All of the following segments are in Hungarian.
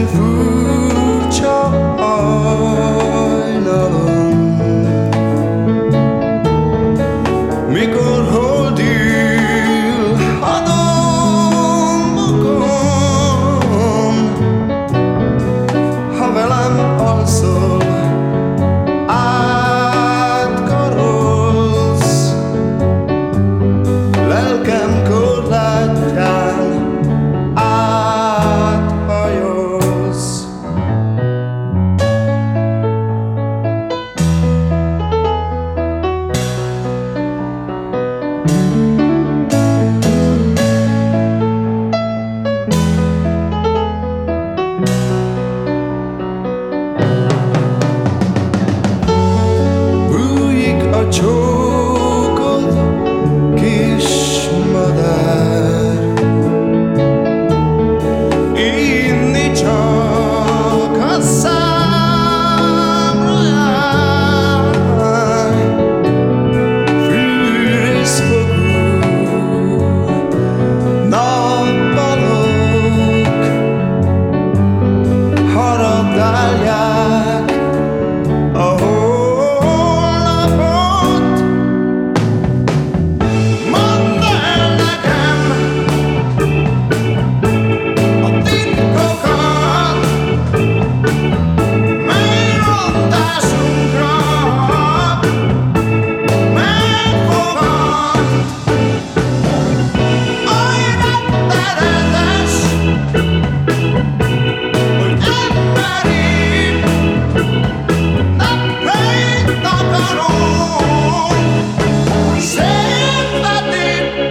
furcsa hajnalom, mikor hold ül a dombokon, ha velem alszol, átkarolsz, lelkem korlátján áthajolsz. Bújik a csókod, kis madár, inni csak a számra jár. Fűrészfogú nappalok harabdálják a holnapot. Mondd el nekem a titkokat, mely rontásunkra megfogad. Oly rettenetes, hogy emberi napfényt takarunk, szenvedi.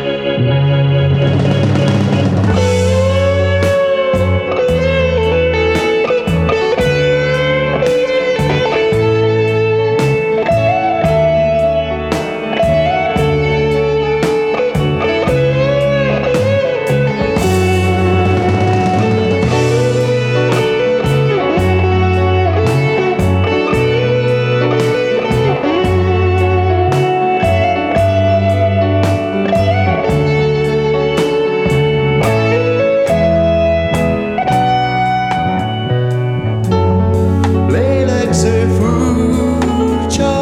Lélegző furcsa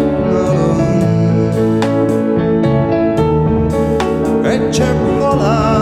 hajnalom, egy csepp halál